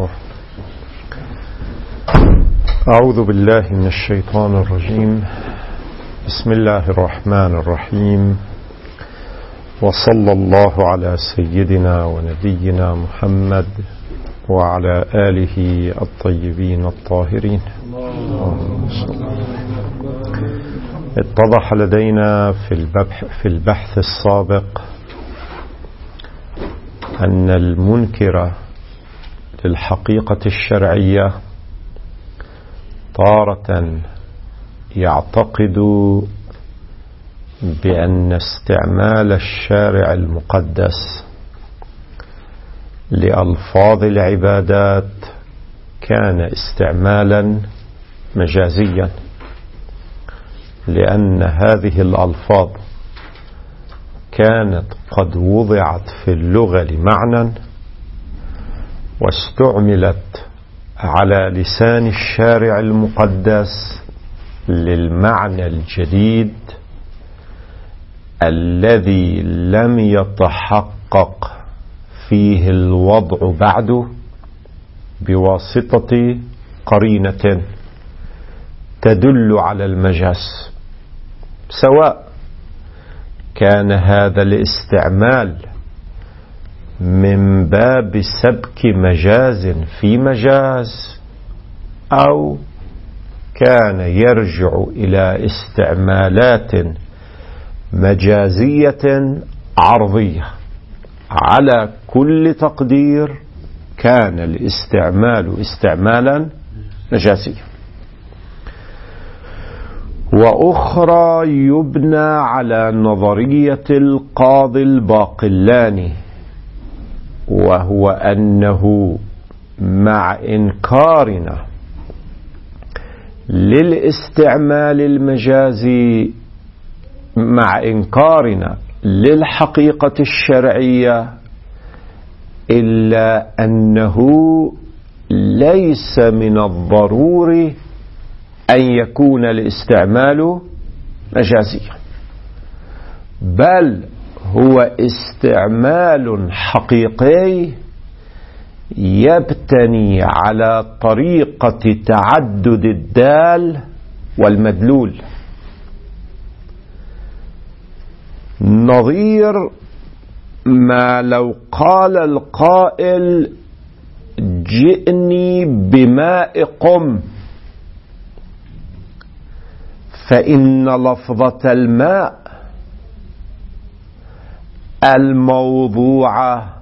الله. أعوذ بالله من الشيطان الرجيم. بسم الله الرحمن الرحيم، وصلى الله على سيدنا ونبينا محمد وعلى آله الطيبين الطاهرين. اتضح لدينا في البحث السابق أن المنكر للحقيقة الشرعية تارة يعتقد بأن استعمال الشارع المقدس لألفاظ العبادات كان استعمالا مجازيا، لأن هذه الألفاظ كانت قد وضعت في اللغة لمعنى واستعملت على لسان الشارع المقدس للمعنى الجديد الذي لم يتحقق فيه الوضع بعد بواسطة قرينة تدل على المجاز، سواء كان هذا الاستعمال من باب سبك مجاز في مجاز أو كان يرجع إلى استعمالات مجازية عرضية. على كل تقدير كان الاستعمال استعمالا مجازيا. وأخرى يبنى على نظرية القاضي الباقلاني، وهو أنه مع إنكارنا للاستعمال المجازي، مع إنكارنا للحقيقة الشرعية، إلا أنه ليس من الضروري أن يكون الاستعمال مجازيا، بل هو استعمال حقيقي يبتني على طريقة تعدد الدال والمدلول، نظير ما لو قال القائل جئني بماء قم، فإن لفظة الماء الموضوعة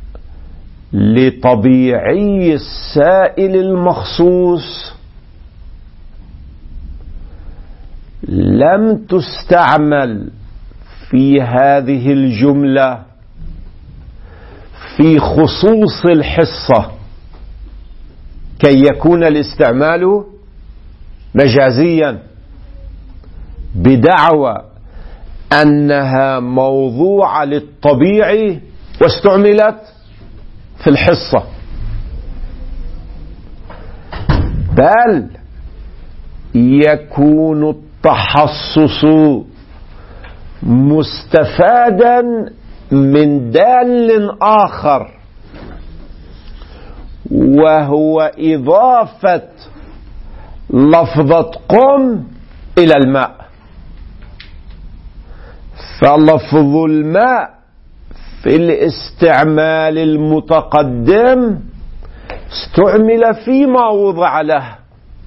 لطبيعي السائل المخصوص لم تستعمل في هذه الجملة في خصوص الحصة كي يكون الاستعمال مجازيا بدعوى أنها موضوعة للطبيعي واستعملت في الحصة، بل يكون التحصص مستفادا من دال آخر، وهو إضافة لفظة قم إلى الماء. فلفظ الماء في الاستعمال المتقدم استعمل فيما وضع له،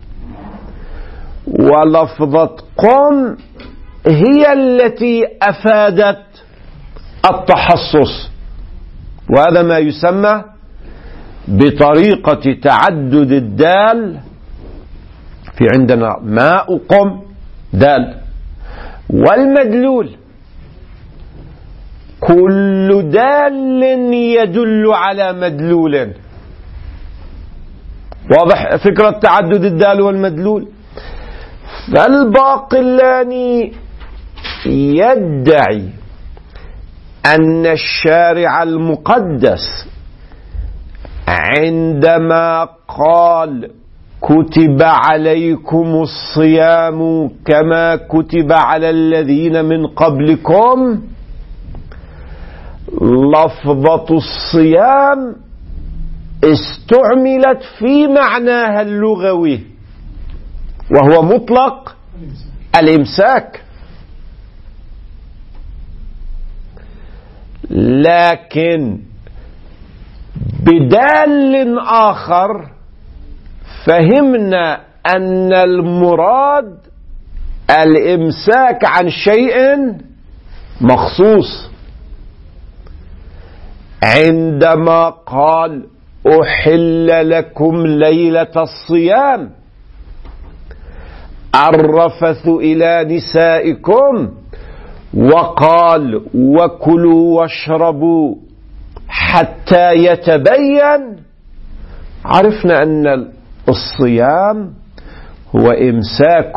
ولفظة قم هي التي أفادت التحصص، وهذا ما يسمى بطريقة تعدد الدال. في عندنا ماء قم دال، والمدلول كل دال يدل على مدلول. واضح فكرة تعدد الدال والمدلول؟ فالباقلاني يدعي أن الشارع المقدس عندما قال كتب عليكم الصيام كما كتب على الذين من استعملت في معناها اللغوي وهو مطلق الإمساك، لكن بدال آخر فهمنا أن المراد الإمساك عن شيء مخصوص، عندما قال أحل لكم ليلة الصيام الرفث إلى نسائكم، وقال وكلوا واشربوا حتى يتبين، عرفنا أن الصيام هو إمساك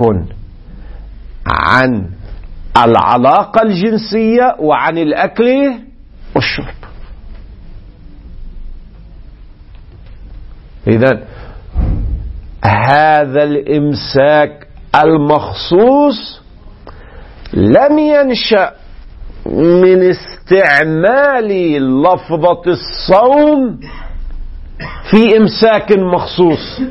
عن العلاقة الجنسية وعن الأكل والشرب. إذن هذا الإمساك المخصوص لم ينشأ من استعمال لفظة الصوم في إمساك مخصوص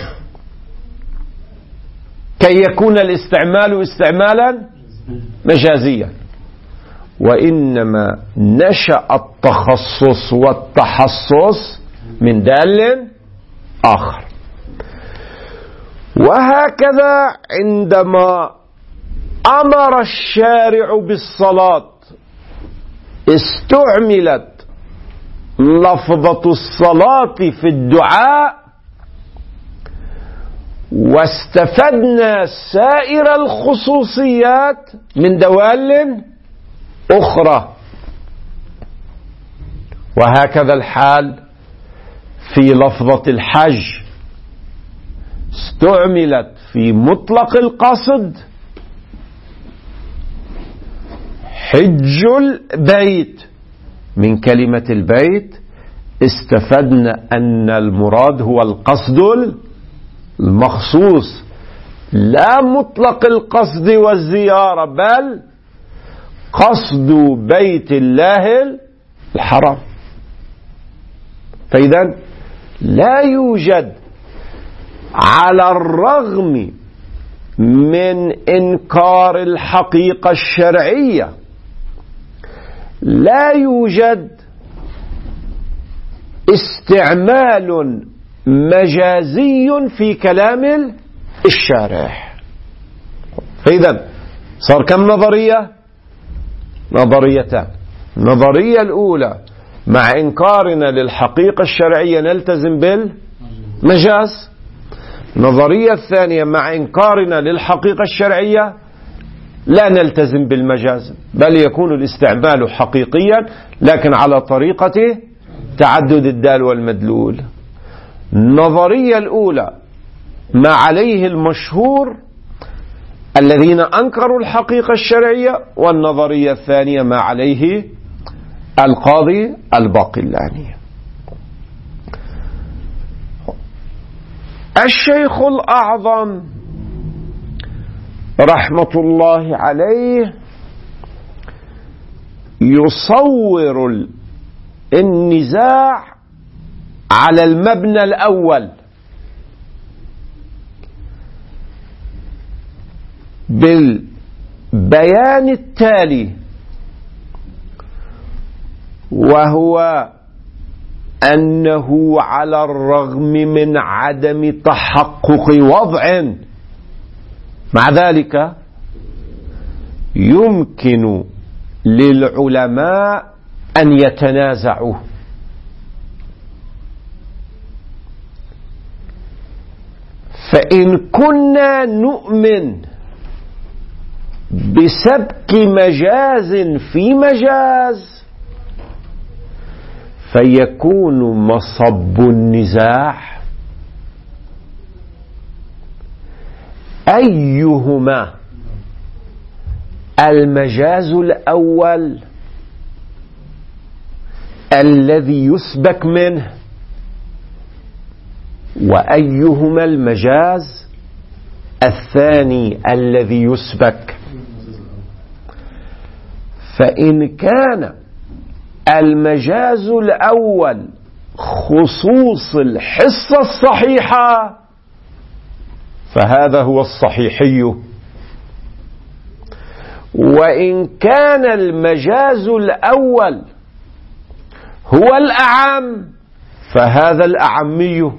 كي يكون الاستعمال استعمالا مجازيا، وإنما نشأ التخصص والتحصص من دال آخر. وهكذا عندما أمر الشارع بالصلاة استعملت لفظة الصلاة في الدعاء، واستفدنا سائر الخصوصيات من دوال أخرى. وهكذا الحال في لفظة الحج، استعملت في مطلق القصد حج البيت، من كلمة البيت استفدنا أن المراد هو القصد المخصوص لا مطلق القصد والزيارة، بل قصد بيت الله الحرام. فإذا لا يوجد على الرغم من إنكار الحقيقة الشرعية لا يوجد استعمال مجازي في كلام الشارع. فإذا صار كم نظرية؟ نظريتان. النظرية الأولى مع إنكارنا للحقيقة الشرعية نلتزم بالمجاز. النظرية الثانية مع إنكارنا للحقيقة الشرعية لا نلتزم بالمجاز، بل يكون الاستعمال حقيقيا لكن على طريقة تعدد الدال والمدلول. النظرية الأولى ما عليه المشهور الذين أنكروا الحقيقة الشرعية، والنظرية الثانية ما عليه القاضي الباقلاني. الشيخ الأعظم رحمة الله عليه يصور النزاع على المبنى الأول بالبيان التالي، وهو أنه على الرغم من عدم تحقق وضع مع ذلك يمكن للعلماء أن يتنازعوا. فإن كنا نؤمن بسبك مجاز في مجاز فيكون مصب النزاع أيهما المجاز الأول الذي يسبك منه، وأيهما المجاز الثاني الذي يسبك. فإن كان المجاز الأول خصوص الحصة الصحيحة فهذا هو الصحيحي، وإن كان المجاز الأول هو الأعم فهذا الأعمي.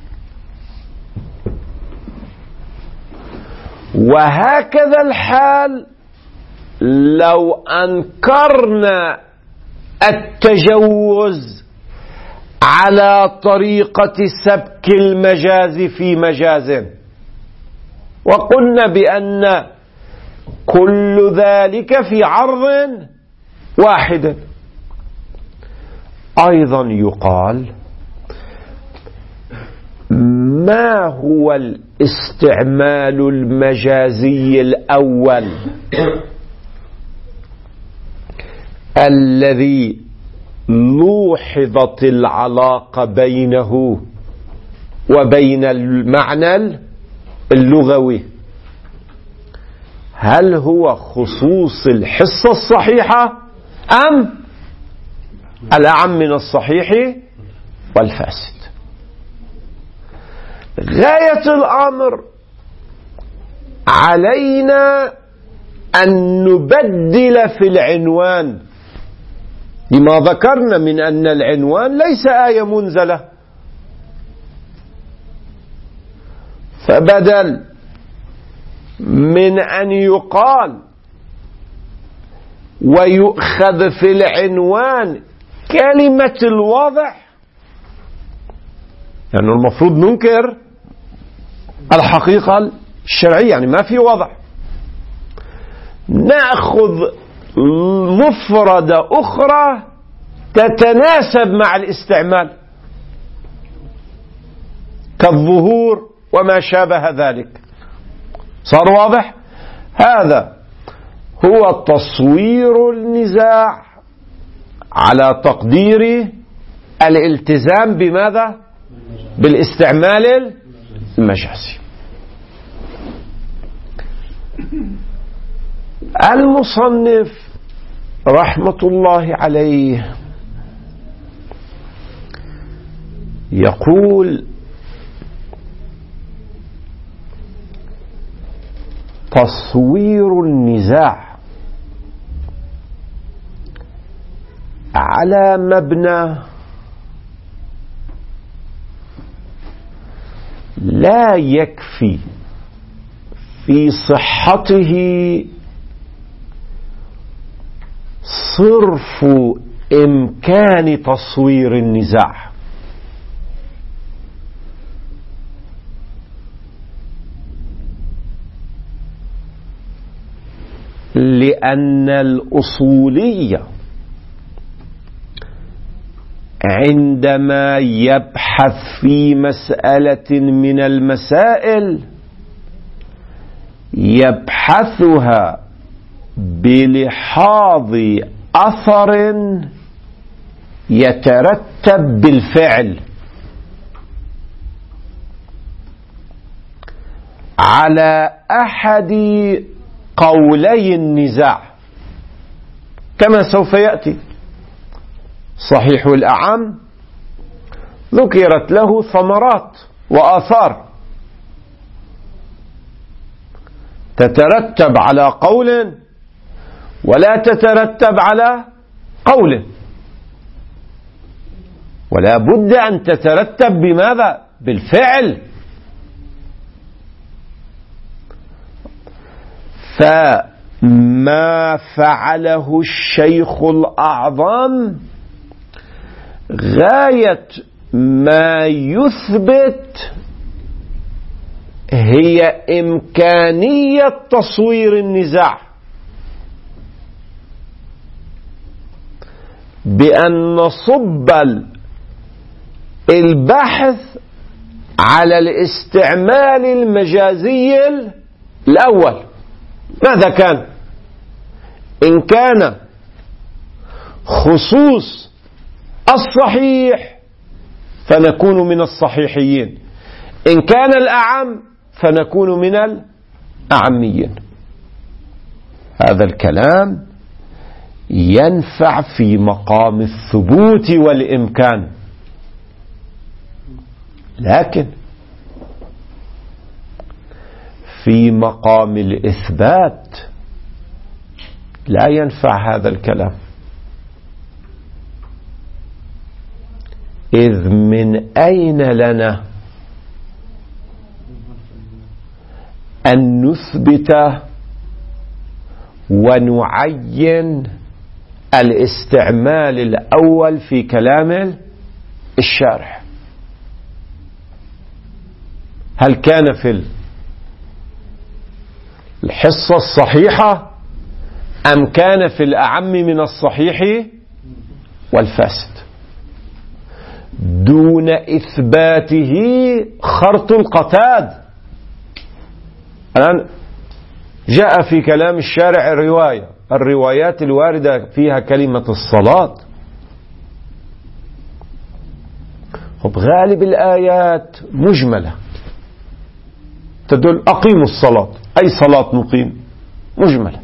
وهكذا الحال لو أنكرنا التجوز على طريقة سبك المجاز في مجاز وقلنا بأن كل ذلك في عرض واحد، أيضا يقال ما هو الاستعمال المجازي الأول الذي لوحظت العلاقة بينه وبين المعنى اللغوي؟ هل هو خصوص الحصة الصحيحة أم الأعم من الصحيح والفاسد؟ غاية الأمر علينا أن نبدل في العنوان لما ذكرنا من أن العنوان ليس آية منزلة، فبدل من أن يقال ويؤخذ في العنوان كلمة الوضع، يعني المفروض ننكر الحقيقة الشرعية، يعني ما في وضع، نأخذ مفردة أخرى تتناسب مع الاستعمال كالظهور وما شابه ذلك. صار واضح؟ هذا هو تصوير النزاع على تقدير الالتزام بماذا؟ بالاستعمال المجازي. المصنف رحمة الله عليه يقول تصوير النزاع على مبنى لا يكفي في صحته صرف إمكان تصوير النزاع، لأن الأصولية عندما يبحث في مسألة من المسائل يبحثها بلحاظ أثر يترتب بالفعل على أحد قولي النزاع، كما سوف يأتي. صحيح الأعم ذكرت له ثمرات وآثار تترتب على قول ولا تترتب على قول، ولا بد أن تترتب بماذا؟ بالفعل. فما فعله الشيخ الأعظم غاية ما يثبت هي إمكانية تصوير النزاع، بأن نصب البحث على الاستعمال المجازي الأول. ماذا كان؟ إن كان خصوص الصحيح فنكون من الصحيحيين، إن كان الأعم فنكون من الأعميين. هذا الكلام ينفع في مقام الثبوت والإمكان، لكن في مقام الإثبات لا ينفع هذا الكلام، إذ من أين لنا أن نثبت ونعين الاستعمال الأول في كلام الشارح؟ هل كان في الحصة الصحيحة أم كان في الأعم من الصحيح والفاسد دون إثباته خرط القتاد؟ الآن جاء في كلام الشارع الروايات الواردة فيها كلمة الصلاة، غالب الآيات مجملة تدل أقيموا الصلاة، أي صلاة نقيم؟ مجملة.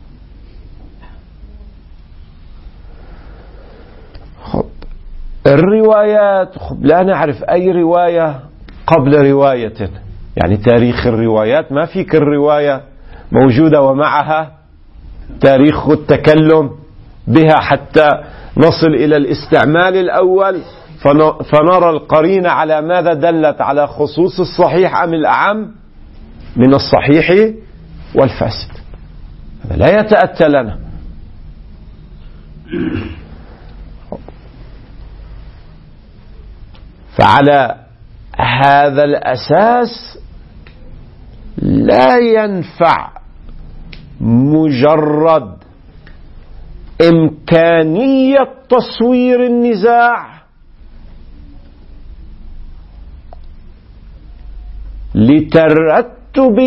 الروايات لا نعرف أي رواية قبل رواية، يعني تاريخ الروايات ما فيك الرواية موجودة ومعها تاريخ التكلم بها حتى نصل إلى الاستعمال الأول فنرى القرينة على ماذا دلت، على خصوص الصحيح أم الأعم من الصحيح والفاسد. هذا لا يتأتى لنا. فعلى هذا الأساس لا ينفع مجرد إمكانية تصوير النزاع لترتب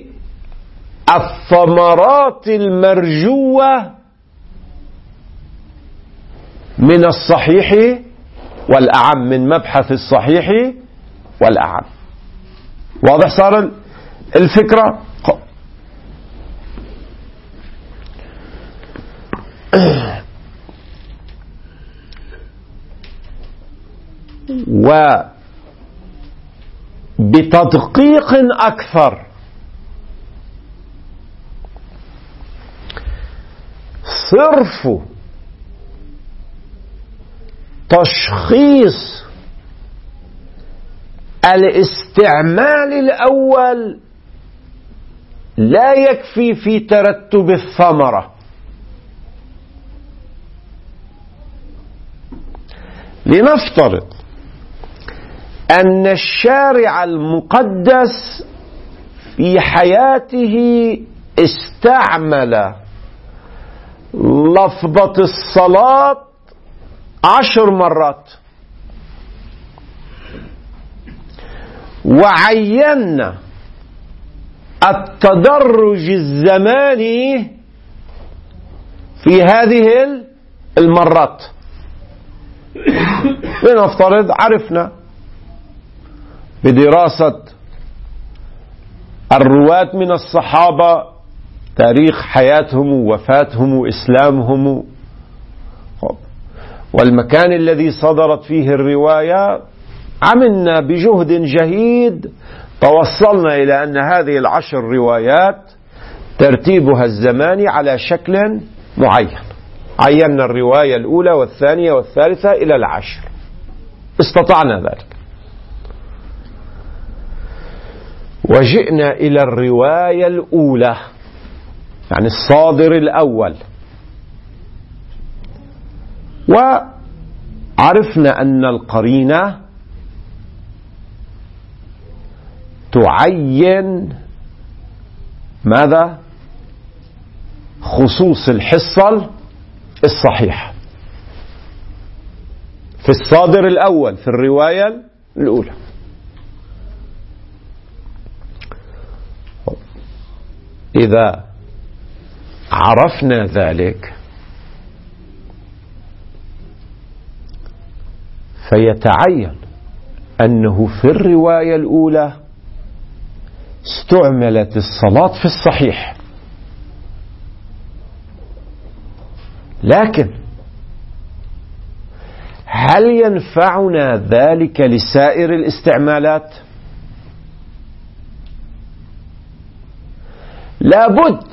الثمرات المرجوة من الصحيح والأعم، من مبحث الصحيح والأعم. واضح صار الفكرة؟ وبتدقيق أكثر صرف تشخيص الاستعمال الأول لا يكفي في ترتب الثمرة. لنفترض أن الشارع المقدس في حياته استعمل لفظة الصلاة 10 مرات، وعينا التدرج الزماني في هذه المرات. لنفترض عرفنا بدراسة الرواة من الصحابة تاريخ حياتهم ووفاتهم وإسلامهم والمكان الذي صدرت فيه الرواية، عملنا بجهد جهيد توصلنا إلى أن هذه 10 روايات ترتيبها الزماني على شكل معين. عينا الرواية الأولى والثانية والثالثة إلى 10، استطعنا ذلك. وجئنا إلى الرواية الأولى، يعني الصادر الأول، وعرفنا أن القرينة تعين ماذا؟ خصوص الحصة الصحيحة في الصادر الأول، في الرواية الأولى. إذا عرفنا ذلك فيتعين أنه في الرواية الأولى استعملت الصلاة في الصحيح، لكن هل ينفعنا ذلك لسائر الاستعمالات؟ لابد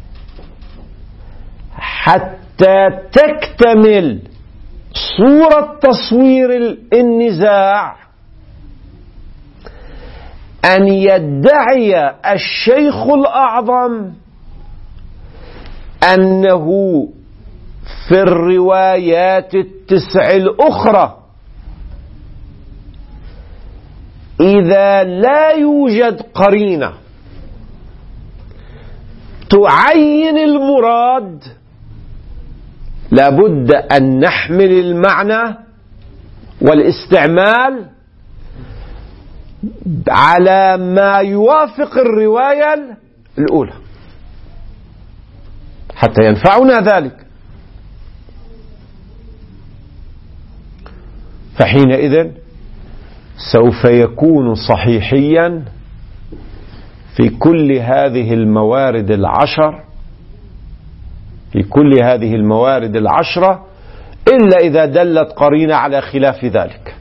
حتى تكتمل صورة تصوير النزاع أن يدعي الشيخ الأعظم أنه في الروايات 9 الأخرى إذا لا يوجد قرينة تعين المراد لابد أن نحمل المعنى والاستعمال على ما يوافق الرواية الأولى حتى ينفعنا ذلك. فحينئذ سوف يكون صحيحيا في كل هذه الموارد العشر، في كل هذه الموارد العشرة، إلا إذا دلت قرينة على خلاف ذلك.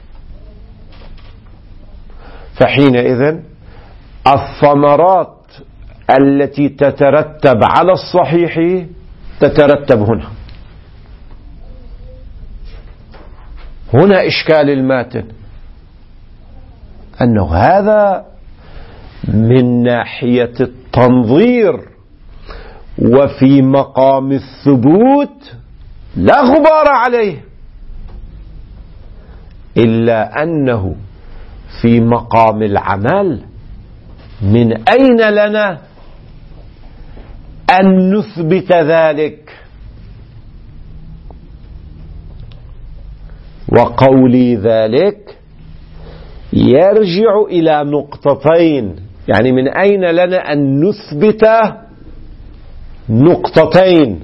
فحينئذ الثمرات التي تترتب على الصحيح تترتب هنا. هنا إشكال الماتن، أنه هذا من ناحية التنظير وفي مقام الثبوت لا غبار عليه، إلا أنه في مقام العمل من أين لنا أن نثبت ذلك؟ وقولي ذلك يرجع إلى نقطتين، يعني من أين لنا أن نثبت نقطتين.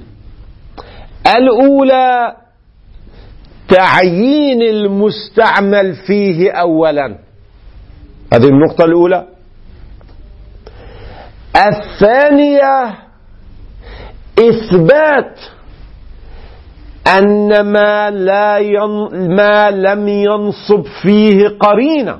الأولى تعيين المستعمل فيه أولا، هذه النقطة الأولى. الثانية إثبات أن ما لم ينصب فيه قرينة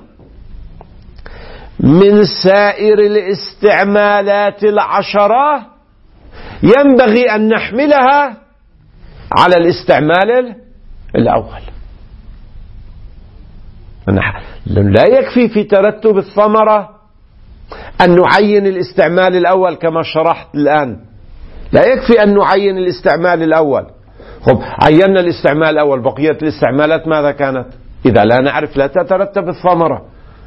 من سائر الاستعمالات العشرة ينبغي أن نحملها على الاستعمال الأول. لا يكفي في ترتب الثمرة أن نعين الاستعمال الأول كما شرحت الآن، لا يكفي أن نعين الاستعمال الأول. خب عينا الاستعمال الأول، بقية الاستعمالات ماذا كانت؟ إذا لا نعرف لا تترتب الثمرة.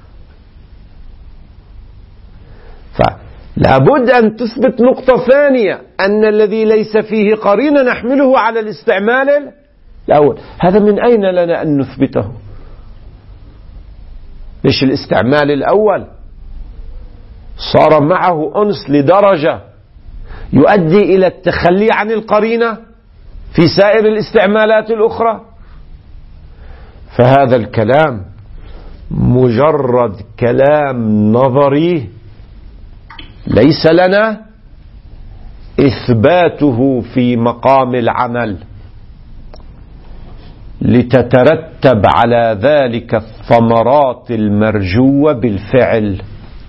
فلا بد أن تثبت نقطة ثانية، أن الذي ليس فيه قرينة نحمله على الاستعمال الأول. هذا من أين لنا أن نثبته؟ ليش الاستعمال الأول صار معه أنس لدرجة يؤدي إلى التخلي عن القرينة في سائر الاستعمالات الأخرى؟ فهذا الكلام مجرد كلام نظري ليس لنا إثباته في مقام العمل لتترتب على ذلك الثمرات المرجوة بالفعل.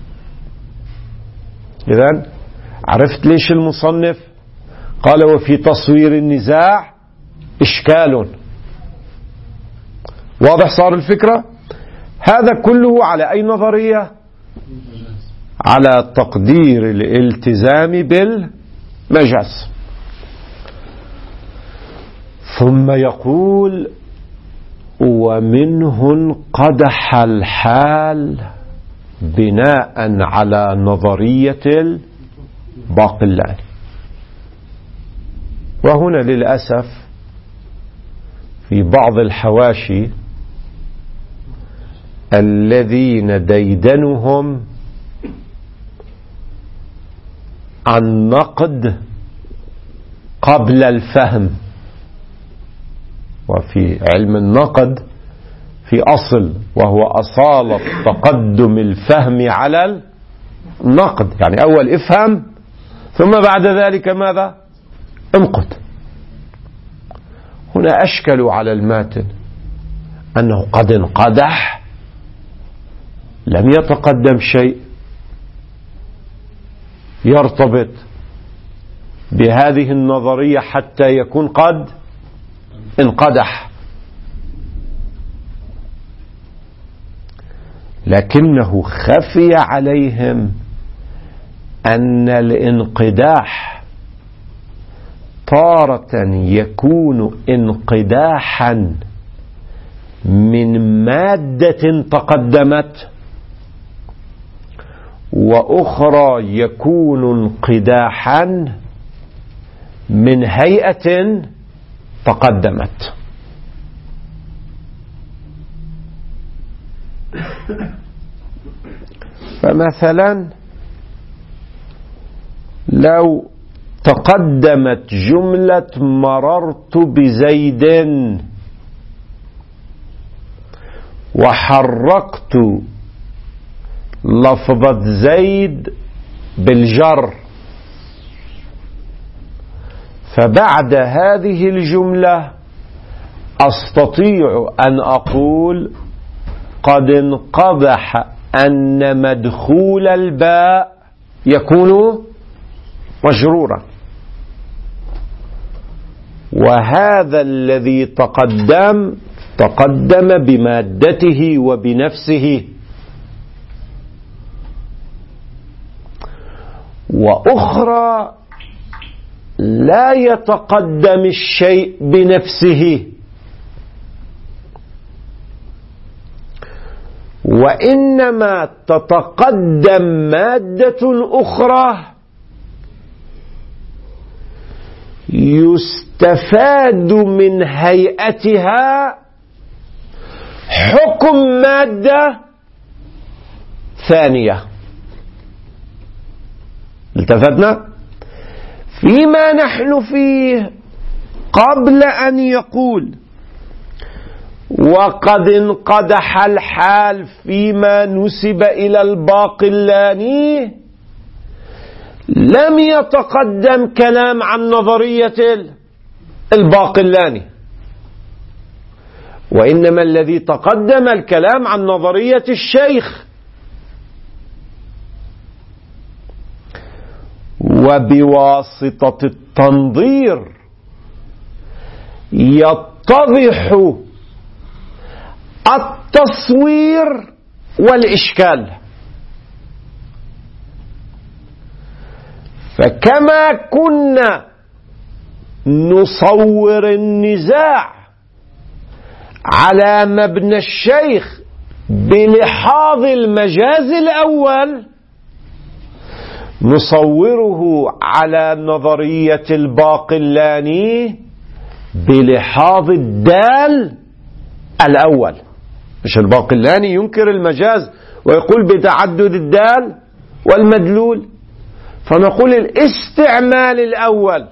إذن عرفت ليش المصنف قال وفي تصوير النزاع إشكال؟ واضح صار الفكرة؟ هذا كله على أي نظرية؟ على تقدير الالتزام بالمجاز. ثم يقول ومنه انقدح الحال بناء على نظرية الباقلاني. وهنا للأسف في بعض الحواشي الذين ديدنهم عن نقد قبل الفهم، وفي علم النقد في أصل وهو أصالة تقدم الفهم على النقد، يعني أول افهم ثم بعد ذلك ماذا؟ انقد. هنا أشكلوا على الماتن أنه قد انقدح، لم يتقدم شيء يرتبط بهذه النظرية حتى يكون قد انقدح، لكنه خفي عليهم أن الانقداح تارة يكون انقداحا من مادة تقدمت، وأخرى يكون انقداحا من هيئة تقدمت. فمثلا لو تقدمت جملة مررت بزيد وحركت لفظة زيد بالجر، فبعد هذه الجملة أستطيع أن أقول قد انقدح أن مدخول الباء يكون مجرورا، وهذا الذي تقدم بمادته وبنفسه، وأخرى لا يتقدم الشيء بنفسه، وإنما تتقدم مادة أخرى يستفاد من هيئتها حكم مادة ثانية. التفتنا فيما نحن فيه قبل أن يقول وقد انقدح الحال فيما نسب إلى الباقلاني، لم يتقدم كلام عن نظرية الباقلاني، وإنما الذي تقدم الكلام عن نظرية الشيخ. وبواسطة التنظير يتضح التصوير والإشكال. فكما كنا نصور النزاع على مبنى الشيخ بلحاظ المجاز الأول، نصوره على نظرية الباقلاني بلحاظ الدال الأول. مش الباقلاني ينكر المجاز ويقول بتعدد الدال والمدلول، فنقول الاستعمال الأول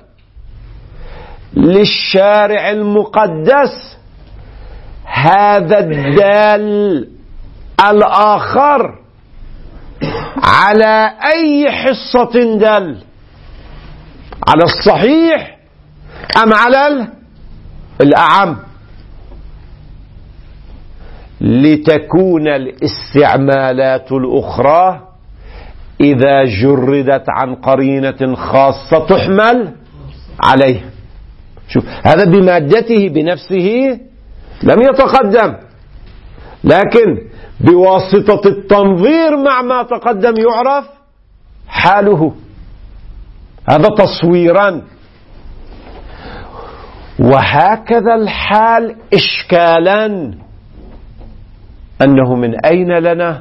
للشارع المقدس هذا الدال الآخر على أي حصة دل، على الصحيح أم على الأعم، لتكون الاستعمالات الأخرى إذا جردت عن قرينة خاصة تحمل عليه. شوف هذا بمادته بنفسه لم يتقدم، لكن بواسطة التنظير مع ما تقدم يعرف حاله، هذا تصويرا. وهكذا الحال إشكالا، أنه من أين لنا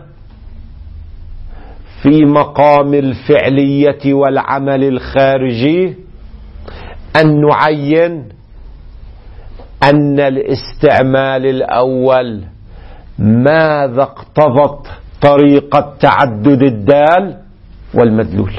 في مقام الفعلية والعمل الخارجي أن نعين أن الاستعمال الأول ماذا اقتضت طريقة تعدد الدال والمدلول.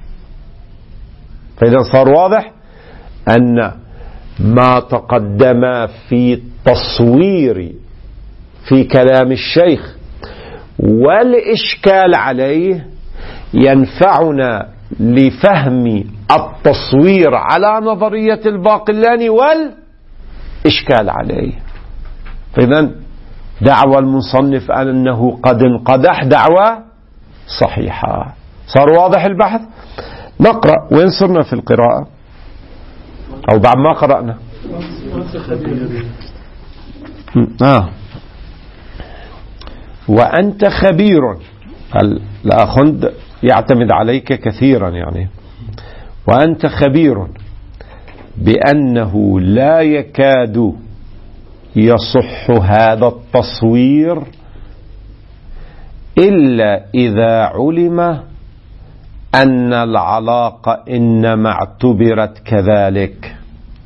فإذا صار واضح أن ما تقدم في التصوير في كلام الشيخ والإشكال عليه ينفعنا لفهم التصوير على نظرية الباقلاني والإشكال عليه. فإذا دعوى المصنف أنه قد انقدح دعوى صحيحة. صار واضح البحث؟ نقرأ. وين صرنا في القراءة؟ أو بعد ما قرأنا؟ وأنت خبير. الأخند يعتمد عليك كثيرا يعني. وأنت خبير بأنه لا يكاد يصح هذا التصوير إلا إذا علم أن العلاقة إنما اعتبرت كذلك.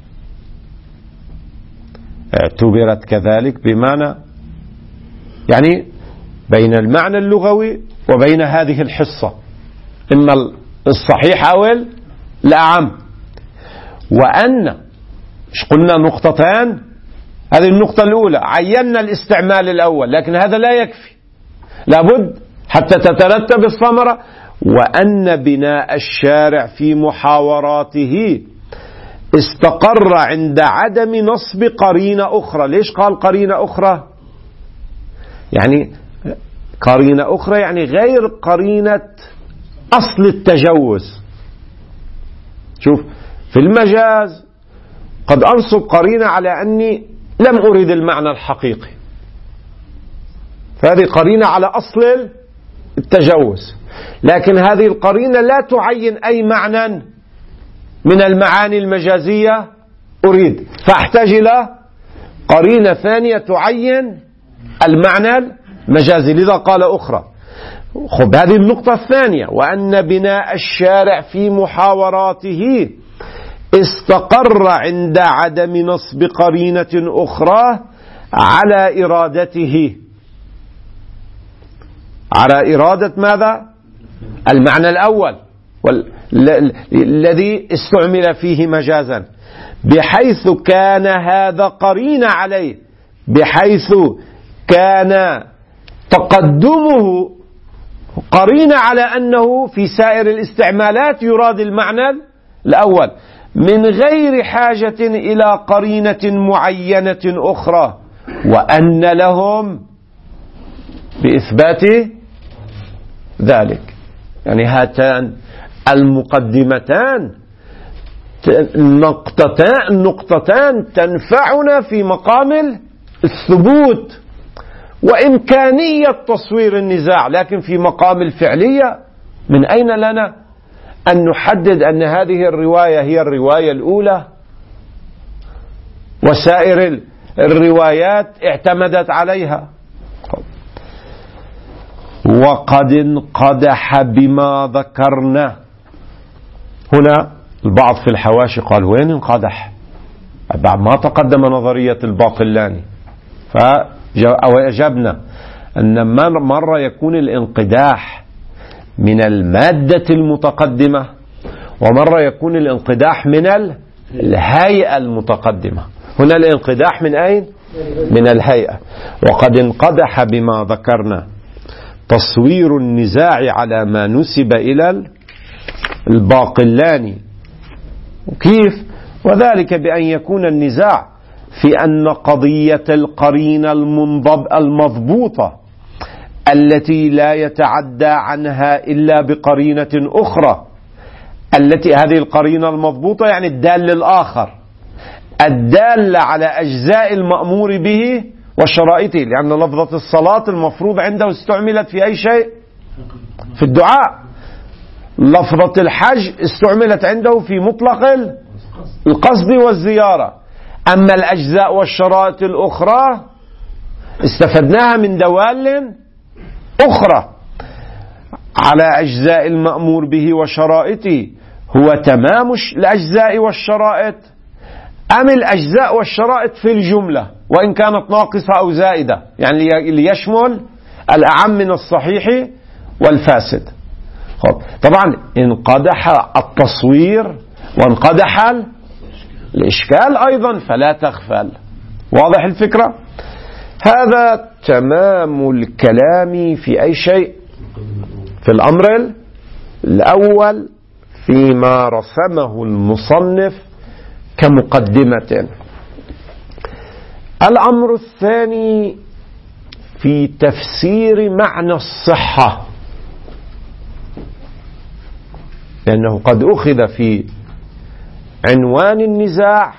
اعتبرت كذلك بمعنى يعني بين المعنى اللغوي وبين هذه الحصة، إما الصحيح أو الأعم. وأن مش قلنا نقطتان؟ هذه النقطة الأولى عينا الاستعمال الأول، لكن هذا لا يكفي، لابد حتى تترتب الثمرة. وأن بناء الشارع في محاوراته استقر عند عدم نصب قرينة أخرى. ليش قال قرينة أخرى؟ يعني قرينة أخرى يعني غير قرينة أصل التجوز. شوف، في المجاز قد أنصب قرينة على أني لم أريد المعنى الحقيقي، فهذه قرينة على أصل التجوز، لكن هذه القرينة لا تعين أي معنى من المعاني المجازية أريد، فأحتاج إلى قرينة ثانية تعين المعنى المجازي، لذا قال أخرى. خب، هذه النقطة الثانية. وأن بناء الشارع في محاوراته استقر عند عدم نصب قرينة أخرى على إرادته. على إرادة ماذا؟ المعنى الأول الذي استعمل فيه مجازا، بحيث كان هذا قرين عليه، بحيث كان تقدمه قرين على أنه في سائر الاستعمالات يراد المعنى الأول من غير حاجة إلى قرينة معينة أخرى. وأن لهم بإثبات ذلك. يعني هاتان المقدمتان النقطتان تنفعنا في مقام الثبوت وإمكانية تصوير النزاع، لكن في مقام الفعلية من أين لنا أن نحدد أن هذه الرواية هي الرواية الأولى وسائر الروايات اعتمدت عليها؟ وقد انقدح بما ذكرنا. هنا البعض في الحواشي قال وين انقدح؟ بعد ما تقدم نظرية الباقلاني، فأجبنا أن مرة يكون الانقداح من المادة المتقدمة، ومرة يكون الانقداح من الهيئة المتقدمة. هنا الانقداح من أين؟ من الهيئة. وقد انقدح بما ذكرنا تصوير النزاع على ما نسب إلى الباقلاني. وكيف؟ وذلك بأن يكون النزاع في أن قضية القرينة المضبوطة التي لا يتعدى عنها إلا بقرينة أخرى، التي هذه القرينة المضبوطة يعني الدال الآخر، الدال على أجزاء المأمور به وشرائطه، لأن لفظة الصلاة المفروض عنده استعملت في أي شيء؟ في الدعاء. لفظة الحج استعملت عنده في مطلق القصد والزيارة. أما الأجزاء والشرائط الأخرى استفدناها من دوال أخرى على أجزاء المأمور به وشرائطه. هو تمام الأجزاء والشرائط أم الأجزاء والشرائط في الجملة وإن كانت ناقصة أو زائدة، يعني ليشمل الأعم من الصحيح والفاسد. طبعا انقدح التصوير وانقدح الإشكال أيضا، فلا تغفل. واضح الفكرة؟ هذا تمام الكلام في أي شيء في الأمر الأول فيما رسمه المصنف كمقدمة. الأمر الثاني في تفسير معنى الصحة، لأنه قد أخذ في عنوان النزاع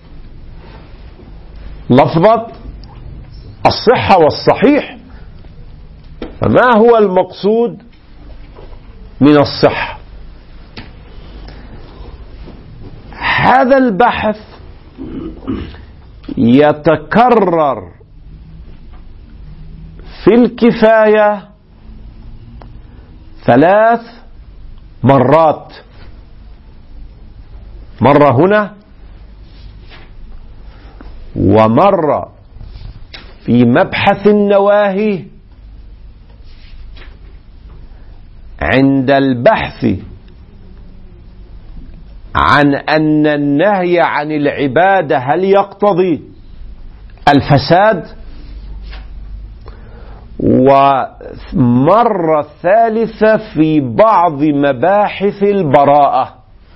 لفظة الصحة والصحيح، فما هو المقصود من الصحة؟ هذا البحث يتكرر في الكفاية 3 مرات، مرة هنا ومرة في مبحث النواهي عند البحث عن أن النهي عن العبادة هل يقتضي الفساد، ومرة ثالثة في بعض مباحث البراءة.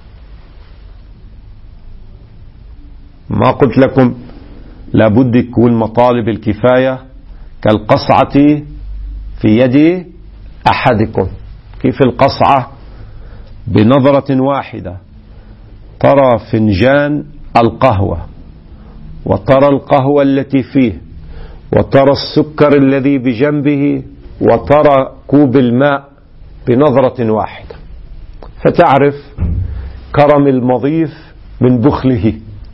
ما قلت لكم لابد يكون مطالب الكفاية كالقصعة في يد أحدكم. كيف القصعة؟ بنظرة واحدة ترى فنجان القهوة، وترى القهوة التي فيه، وترى السكر الذي بجنبه، وترى كوب الماء بنظرة واحدة، فتعرف كرم المضيف من بخله.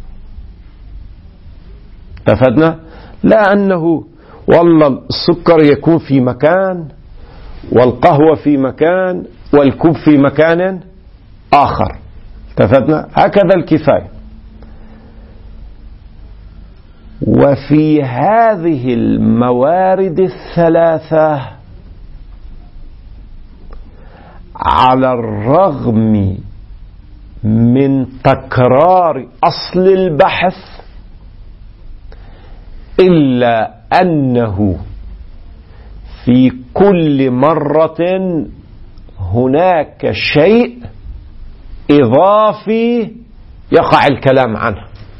اتفقنا؟ لا أنه والله السكر يكون في مكان والقهوة في مكان والكوب في مكان آخر. اتفقنا؟ هكذا الكفاية. وفي هذه الموارد 3 على الرغم من تكرار أصل البحث إلا أنه في كل مرة هناك شيء إضافي يقع الكلام عنه.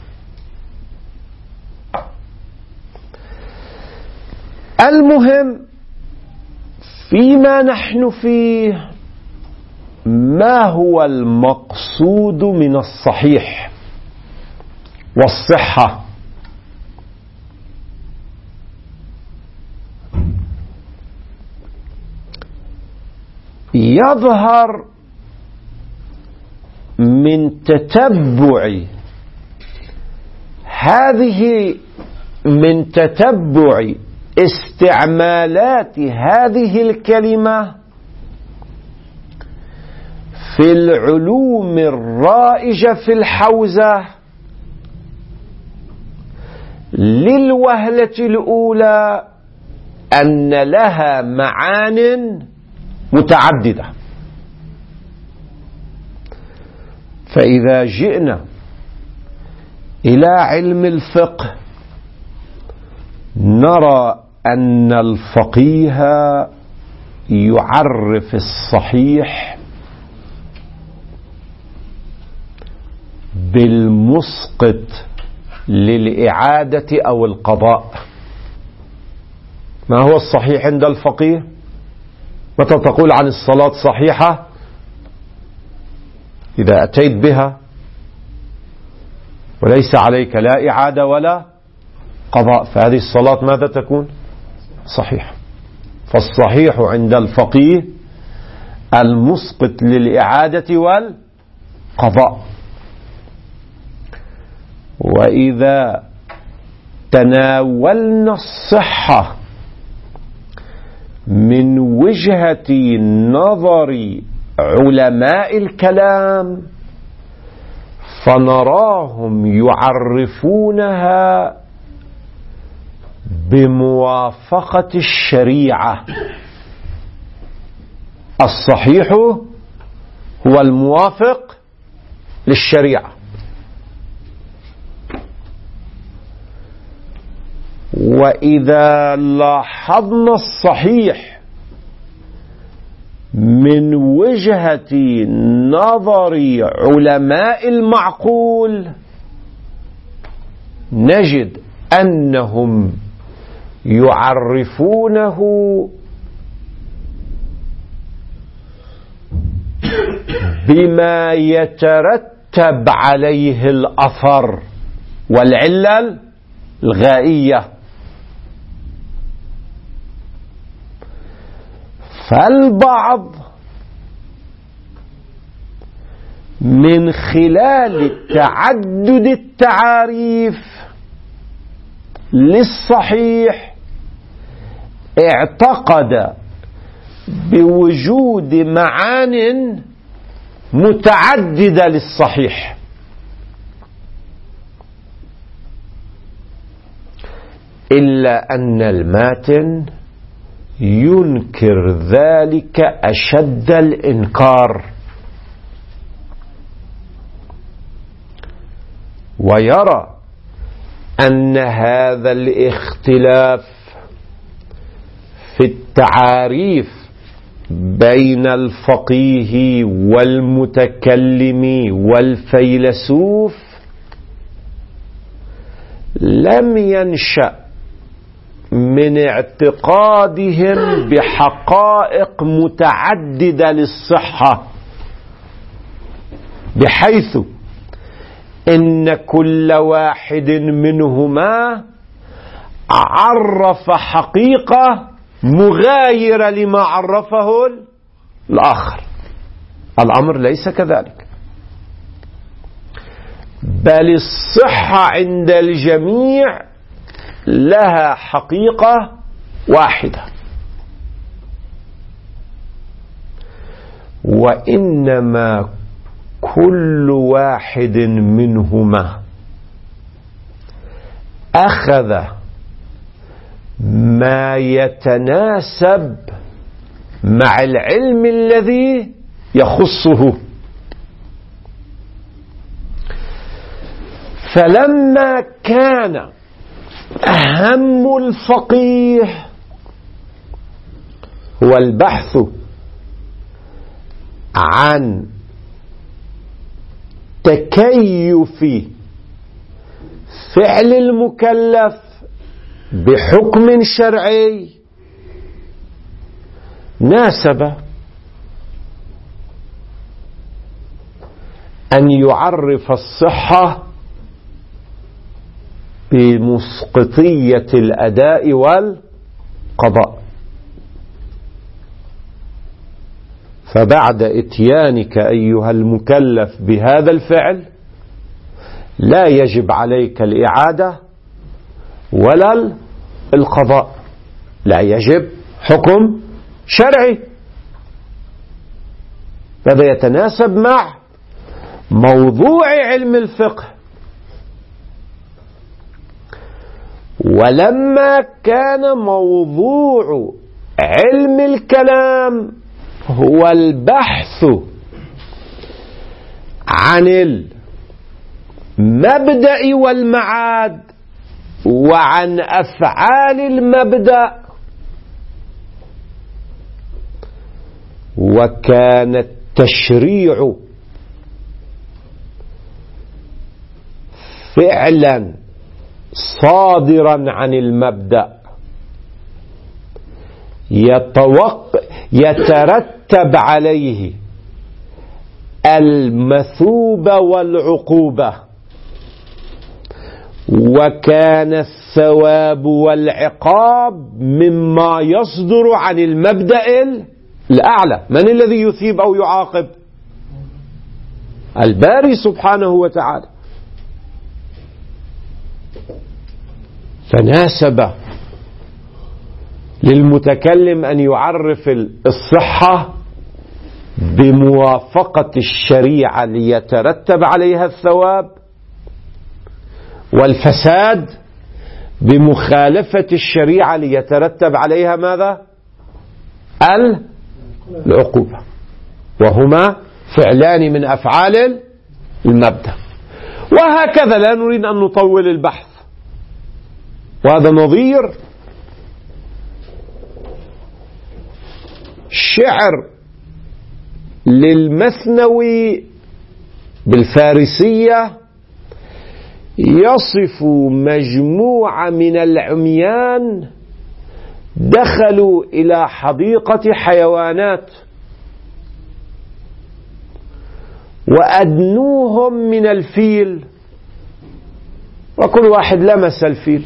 المهم فيما نحن فيه ما هو المقصود من الصحيح والصحة؟ يظهر من تتبع استعمالات هذه الكلمة في العلوم الرائجة في الحوزة للوهلة الأولى أن لها معان متعددة. فإذا جئنا إلى علم الفقه نرى أن الفقيه يعرف الصحيح بالمسقط للإعادة أو القضاء. ما هو الصحيح عند الفقيه؟ متى تقول عن الصلاة صحيحة؟ إذا أتيت بها وليس عليك لا إعادة ولا قضاء، فهذه الصلاة ماذا تكون؟ صحيح. فالصحيح عند الفقيه المسقط للإعادة والقضاء. وإذا تناولنا الصحة من وجهة نظر علماء الكلام فنراهم يعرفونها بموافقة الشريعة. الصحيح هو الموافق للشريعة. وإذا لاحظنا الصحيح من وجهة نظر علماء المعقول نجد أنهم يعرفونه بما يترتب عليه الأثر والعلة الغائية. فالبعض من خلال تعدد التعاريف للصحيح اعتقد بوجود معان متعددة للصحيح، إلا أن الماتن ينكر ذلك أشد الإنكار، ويرى أن هذا الاختلاف في التعاريف بين الفقيه والمتكلم والفيلسوف لم ينشأ من اعتقادهم بحقائق متعددة للصحة، بحيث إن كل واحد منهما عرف حقيقة مغايرة لما عرفه الآخر. الأمر ليس كذلك، بل الصحة عند الجميع لها حقيقة واحدة، وإنما كل واحد منهما أخذ ما يتناسب مع العلم الذي يخصه. فلما كان أهم الفقيه هو البحث عن تكيف فعل المكلف بحكم شرعي، ناسب أن يعرف الصحة بمسقطية الأداء والقضاء. فبعد إتيانك أيها المكلف بهذا الفعل لا يجب عليك الإعادة ولا القضاء، لا يجب حكم شرعي. هذا يتناسب مع موضوع علم الفقه. ولما كان موضوع علم الكلام هو البحث عن المبدأ والمعاد وعن أفعال المبدأ، وكان التشريع فعلا صادرا عن المبدأ يترتب عليه المثوبة والعقوبة، وكان الثواب والعقاب مما يصدر عن المبدأ الأعلى. من الذي يثيب أو يعاقب؟ الباري سبحانه وتعالى. فناسب للمتكلم أن يعرف الصحة بموافقة الشريعة ليترتب عليها الثواب، والفساد بمخالفة الشريعة ليترتب عليها ماذا؟ العقوبة، وهما فعلان من أفعال المبدأ. وهكذا لا نريد أن نطول البحث. وهذا نظير شعر للمثنوي بالفارسية يصف مجموعة من العميان دخلوا إلى حديقة حيوانات وأدنوهم من الفيل، وكل واحد لمس الفيل،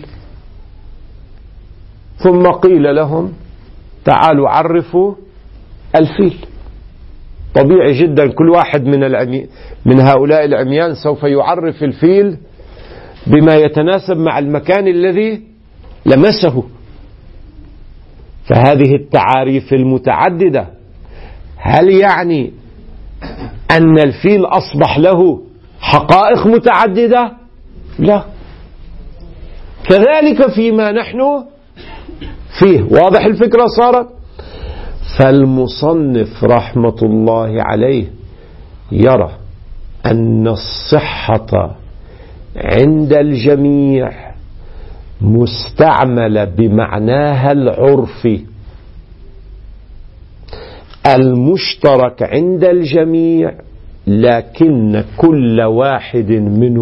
ثم قيل لهم تعالوا عرفوا الفيل. طبيعي جدا كل واحد من هؤلاء العميان سوف يعرف الفيل بما يتناسب مع المكان الذي لمسه. فهذه التعاريف المتعددة هل يعني أن الفيل أصبح له حقائق متعددة؟ لا. كذلك فيما نحن فيه. واضح الفكرة صارت؟ فالمصنف رحمة الله عليه يرى أن الصحة عند الجميع مستعملة بمعناها العرفي المشترك عند الجميع، لكن كل واحد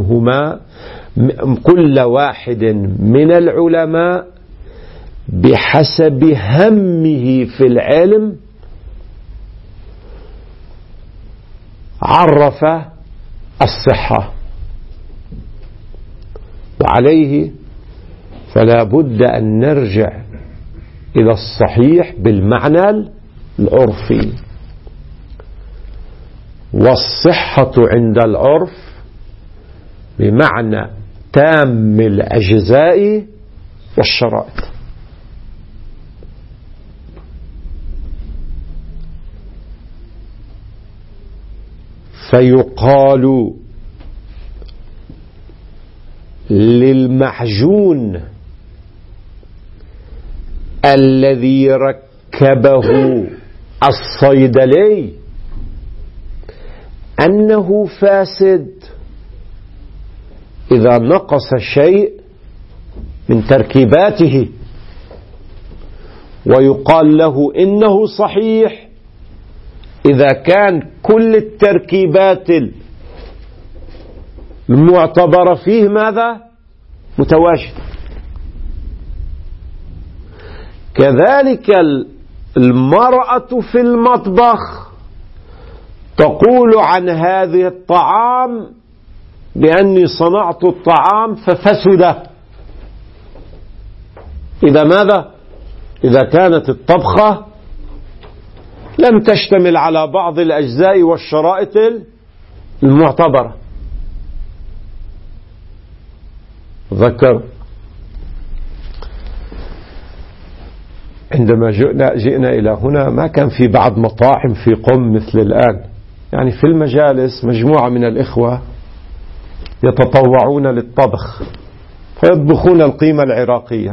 من العلماء بحسب همه في العلم عرف الصحة، وعليه فلا بد أن نرجع إلى الصحيح بالمعنى العرفي. والصحة عند العرف بمعنى تام الأجزاء والشرائط. فيقال للمعجون الذي ركبه الصيدلي أنه فاسد إذا نقص شيء من تركيباته، ويقال له إنه صحيح إذا كان كل التركيبات المعتبرة فيه ماذا؟ متواجدة. كذلك المرأة في المطبخ تقول عن هذه الطعام بأني صنعت الطعام ففسد إذا ماذا؟ إذا كانت الطبخة لم تشتمل على بعض الأجزاء والشرائط المعتبرة. ذكر عندما جئنا إلى هنا ما كان في بعض مطاعم في قم مثل الآن، يعني في المجالس مجموعة من الإخوة يتطوعون للطبخ فيطبخون القيمة العراقية،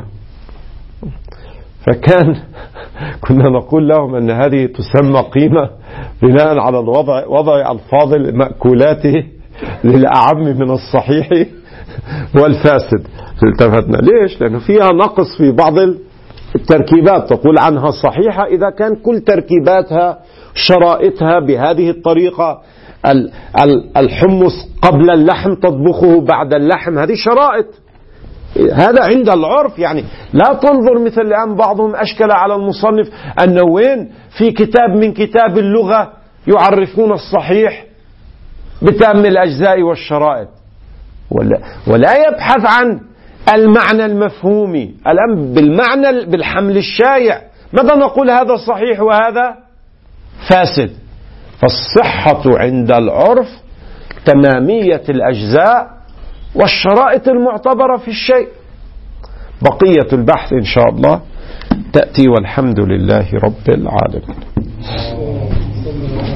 كنا نقول لهم أن هذه تسمى قيمة بناء على وضع ألفاظ المأكولات للأعم من الصحيح والفاسد. فالتفتنا ليش؟ لأنه فيها نقص في بعض التركيبات، تقول عنها صحيحة إذا كان كل تركيباتها شرائطها بهذه الطريقة. الحمص قبل اللحم تطبخه بعد اللحم، هذه شرائط. هذا عند العرف، يعني لا تنظر مثل الآن بعضهم أشكل على المصنف أنه وين في كتاب من كتاب اللغة يعرفون الصحيح بتام الأجزاء والشرائط، ولا يبحث عن المعنى المفهومي. الآن بالمعنى بالحمل الشائع ماذا نقول؟ هذا صحيح وهذا فاسد. فالصحة عند العرف تمامية الأجزاء والشرائط المعتبرة في الشيء. بقية البحث إن شاء الله تأتي، والحمد لله رب العالمين.